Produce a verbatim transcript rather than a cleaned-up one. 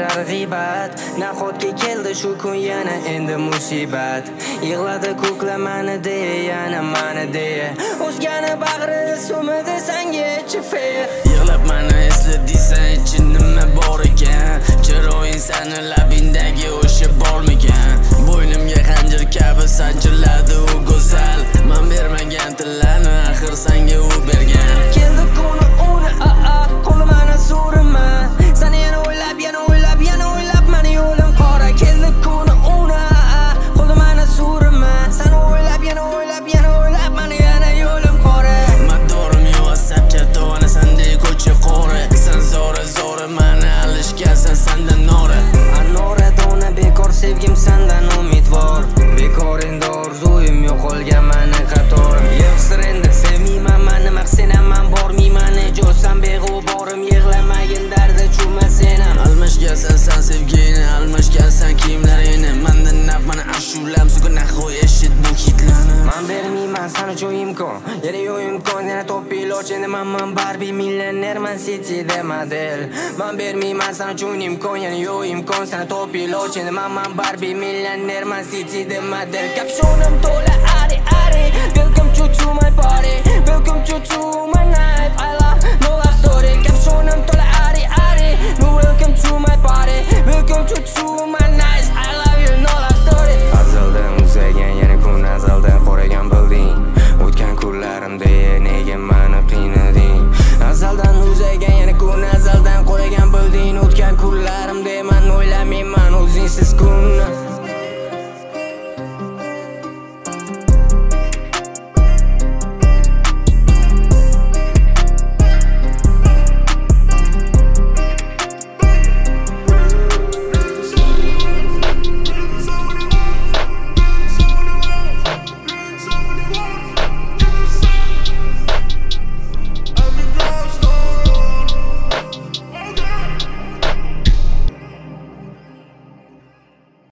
berar g'iybat. Nahotki keldi shu kun yana endi musibat. Yig'ladi ko'klamani deya yana mani deya. O'zgani bag'rida so'midi sanga chife. Yig'lab mani esla deysan ichi nima bor ekan. Chiroying sani labingdagi o'sha bormikan. Bo'ynimga xanjar kabi sanchiladi u go'zal. Men bermagan tillarni axir senga u bergan. Keldi kuni uni a a qo'limani so'rima. Seni yana o'ylab yana o'ylab yana o'ylab meni yo'lim qora. Keldi kuni uni a a qo'limani so'rima. Seni o'ylab yana o'ylab yana o'ylab meni yana yo'lim qora. Madorim yo'sab chatona sendek ko'cha qora. Sen zora zora meni alishgansan sendan nora. Anora dona bekor sevgim sendan umidvor. Bekor endi orzuyim yo'qolgan meni qatorim. Yo'qsir endi sevmayman meni maqsenam men bormayman. Jo'sam beg'uborim yig'lamagin dardi chuma senam. Almashgansan sen sevgini, almashgansan kiyimlaringni. Mendan naf meni ashulam sugun nahoy eshit bu hitlarni. Men bermayman sana uchun imkon. Yana yo'q imkon yana top iloch. Endi men men Barbie millioner men City'da model. Men bermayman sana uchun imkon. Yana yo'q imkon sana top iloch. Endi men men Barbie millioner men City'da model. Kapshonim to'la ari ari. Welcome to to my party. Welcome to to my night. I love no love story. Kapshonim to'la ari ari. No welcome to my party.